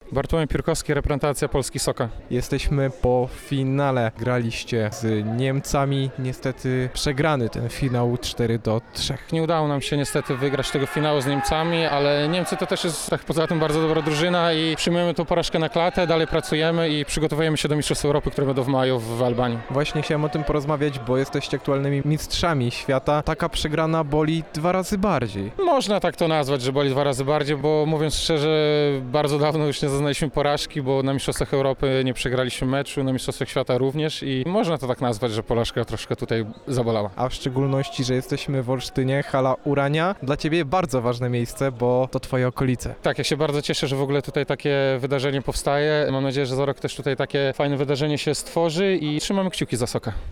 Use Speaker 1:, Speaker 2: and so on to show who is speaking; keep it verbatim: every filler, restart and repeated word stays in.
Speaker 1: Bartłomiej Piórkowski, reprezentacja Polski Soka.
Speaker 2: Jesteśmy po finale. Graliście z Niemcami. Niestety przegrany ten finał cztery do trzech.
Speaker 1: Nie udało nam się niestety wygrać tego finału z Niemcami, ale Niemcy to też jest tak poza tym bardzo dobra drużyna i przyjmujemy tą porażkę na klatę, dalej pracujemy i przygotowujemy się do Mistrzostw Europy, które będą w maju w Albanii.
Speaker 2: Właśnie chciałem o tym porozmawiać, bo jesteście aktualnymi mistrzami świata. Taka przegrana boli dwa razy bardziej.
Speaker 1: Można tak to nazwać, że boli dwa razy bardziej, bo mówiąc szczerze, bardzo dawno już nie zaznaliśmy porażki, bo na Mistrzostwach Europy nie przegraliśmy meczu, na Mistrzostwach Świata również i można to tak nazwać, że porażka troszkę tutaj zabolała.
Speaker 2: A w szczególności, że jesteśmy w Olsztynie, hala Urania. Dla Ciebie bardzo ważne miejsce, bo to Twoje okolice.
Speaker 1: Tak, ja się bardzo cieszę, że w ogóle tutaj takie wydarzenie powstaje. Mam nadzieję, że za rok też tutaj takie fajne wydarzenie się stworzy i trzymamy kciuki za Soka.